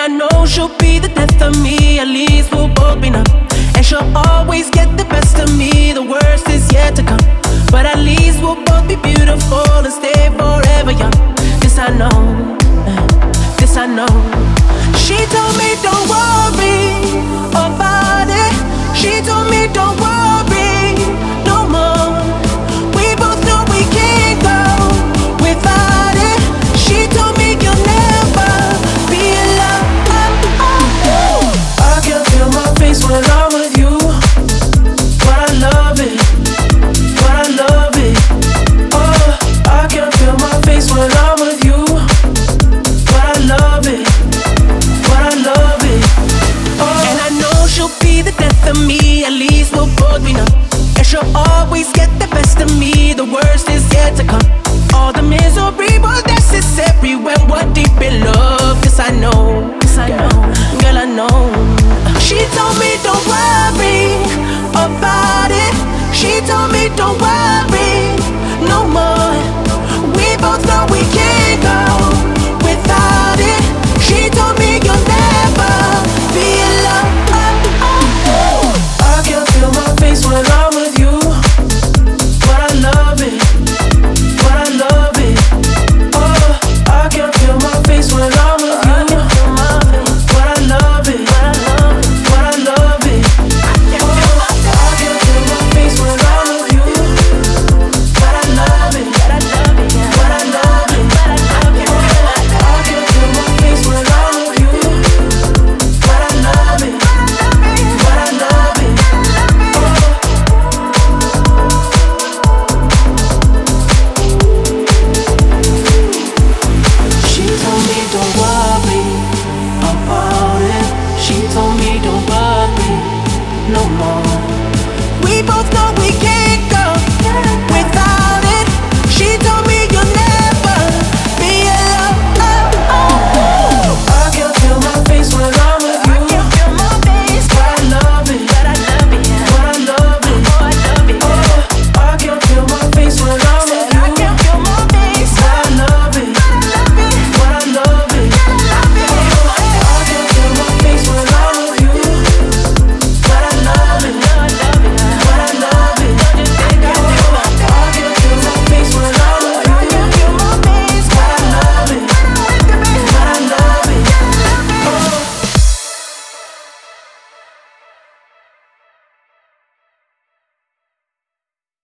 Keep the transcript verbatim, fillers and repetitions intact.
I know she'll be the death of me, at least we'll both be numb. And she'll always get the best of me, the worst is yet to come. But at least we'll both be beautiful and stay forever young. This I know, this I know. She told me don't worry about it. She told me don't worry no more. We both know we can't go without it. She told me you'll never be alone. I can feel my face when I'm with you. But I love it, but I love it. Oh, I can feel my face when I'm with you. But I love it, but I love it. Oh, and I know she'll be the death of me, at least we'll both be numb. And she'll always get